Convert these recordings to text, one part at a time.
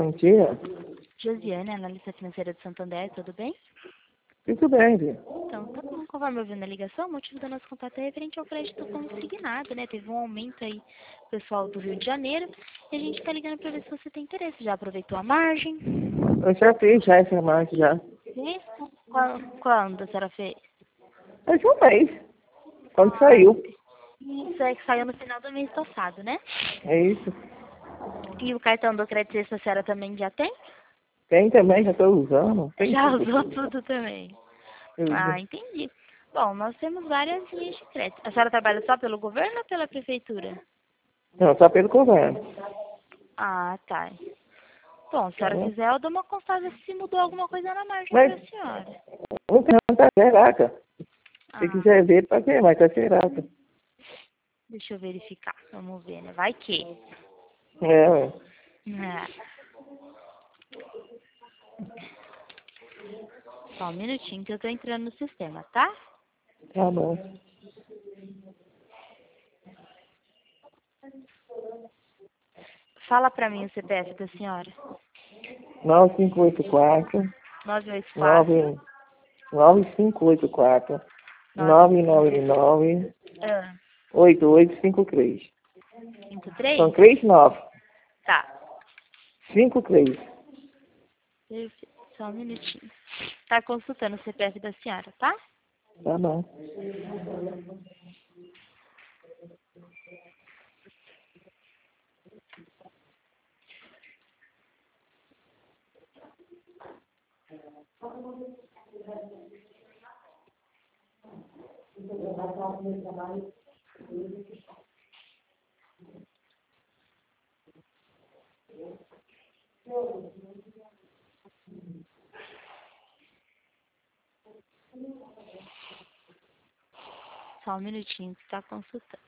Bom dia. Josiane, analista financeira de Santander, tudo bem? Tudo bem, Bia. Então, tá bom. Conforme eu vi na ligação, o motivo do nosso contato é referente ao crédito consignado, né? Teve um aumento aí, pessoal do Rio de Janeiro, e a gente tá ligando pra ver se você tem interesse. Já aproveitou a margem? Eu já fiz já essa marca já. Fez? Quando a senhora fez? Faz um mês. Quando saiu. Isso é que saiu no final do mês passado, né? É isso. E o cartão do crédito a senhora também já tem? Tem também, já estou usando. Tem Já tudo. usou tudo também. Eu Ah, uso. entendi. Bom, nós temos várias linhas de crédito. A senhora trabalha só pelo governo ou pela prefeitura? Não, só pelo governo. Ah, tá. Bom, se a senhora quiser, eu dou uma contada se mudou alguma coisa na margem Mas pra senhora. não tá zerada. Se Ah, quiser ver, pode ver, mas tá zerada. deixa eu verificar. Vamos ver, né? Vai que. É, ué. Ah, só um minutinho que eu tô entrando no sistema, tá? Tá bom. Fala pra mim o CPF da senhora. 9584 984 9 9584 953 999 ah, 8853. São 53? 39. Tá. 53. Perfeito. Só um minutinho. Tá consultando o CPF da senhora, tá? Tá bom. Só um minutinho que tá consultando.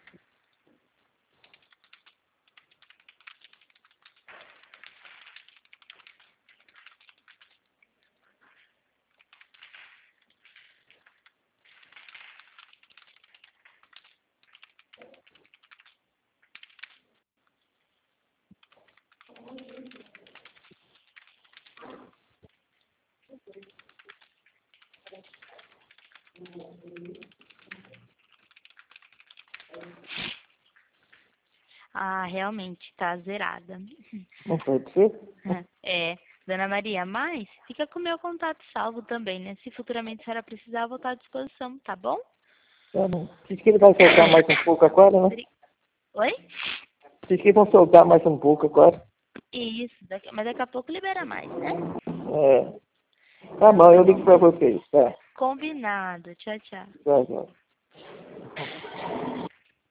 Ah, realmente, tá zerada. Não pode ser? É, Dona Maria, mas fica com o meu contato salvo também, né? Se futuramente a senhora precisar, eu vou estar à disposição, tá bom? Tá bom. Diz que ele vai soltar mais um pouco agora, né? Oi? Diz que vão soltar mais um pouco agora. Isso, mas daqui a pouco libera mais, né? É. Tá bom, eu ligo pra vocês, tá? Combinado. Tchau, tchau. Tchau, tchau.